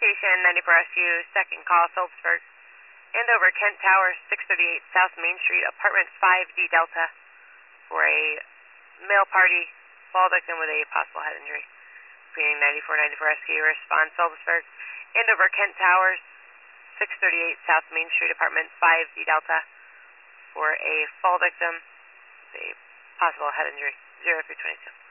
Citation 94 SU, second call, Phillipsburg. Andover, Kent Towers, 638 South Main Street, apartment 5D Delta, for a male party fall victim with a possible head injury. Repeating 94 SQ, respond Phillipsburg. Andover, Kent Towers, 638 South Main Street, apartment 5D Delta, for a fall victim with a possible head injury, 0 through 22.